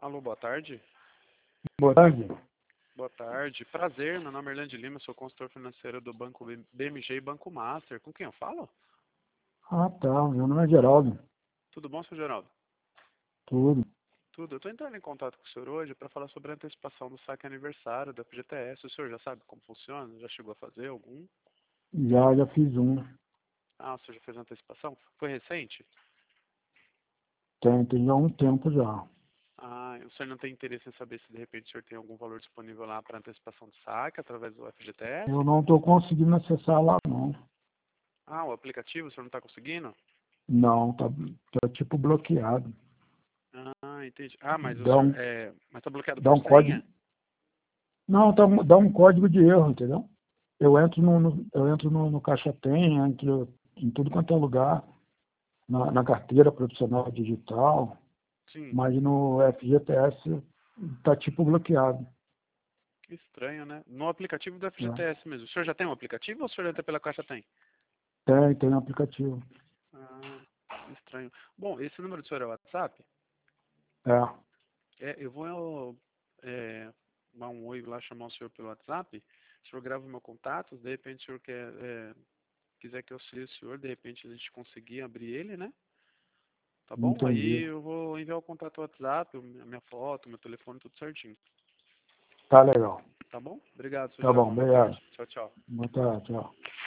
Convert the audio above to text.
Alô, boa tarde. Boa tarde. Boa tarde. Prazer, meu nome é Orlando Lima, sou consultor financeiro do Banco BMG e Banco Master. Com quem eu falo? Ah, tá. Meu nome é Geraldo. Tudo bom, seu Geraldo? Tudo. Tudo. Eu estou entrando em contato com o senhor hoje para falar sobre a antecipação do saque aniversário da FGTS. O senhor já sabe como funciona? Já chegou a fazer algum? Já fiz um. Ah, o senhor já fez a antecipação? Foi recente? Tem já um tempo já. Ah, o senhor não tem interesse em saber se de repente o senhor tem algum valor disponível lá para antecipação de saque através do Eu FGTS? não estou conseguindo acessar lá, não. Ah, o aplicativo o senhor não está conseguindo? Não, tá tipo bloqueado. Ah, entendi. Ah, mas o Dá senhor um, mas tá bloqueado dá por um código. senha? Não, dá um código de erro, entendeu? Eu entro no Caixa Tem, entro em tudo quanto é lugar, na carteira profissional digital, Sim. mas no FGTS tá tipo bloqueado. Que estranho, né? No aplicativo do Né? FGTS mesmo. O senhor já tem um aplicativo ou o senhor entra pela Caixa Tem? Tem um aplicativo. Ah, que estranho. Bom, esse número do senhor é o WhatsApp? É. Eu vou dar um oi lá, chamar o senhor pelo WhatsApp. O senhor grava o meu contato, de repente o senhor quiser que eu auxilie o senhor, de repente a gente conseguir abrir ele, né? Tá bom? Aí Entendi. eu vou enviar o contato ao WhatsApp, a minha foto, meu telefone, tudo certinho. Tá legal. Tá bom? Obrigado, senhor Tá bom, Geraldo. Boa tarde. obrigado. Tchau, tchau. Boa tarde, tchau.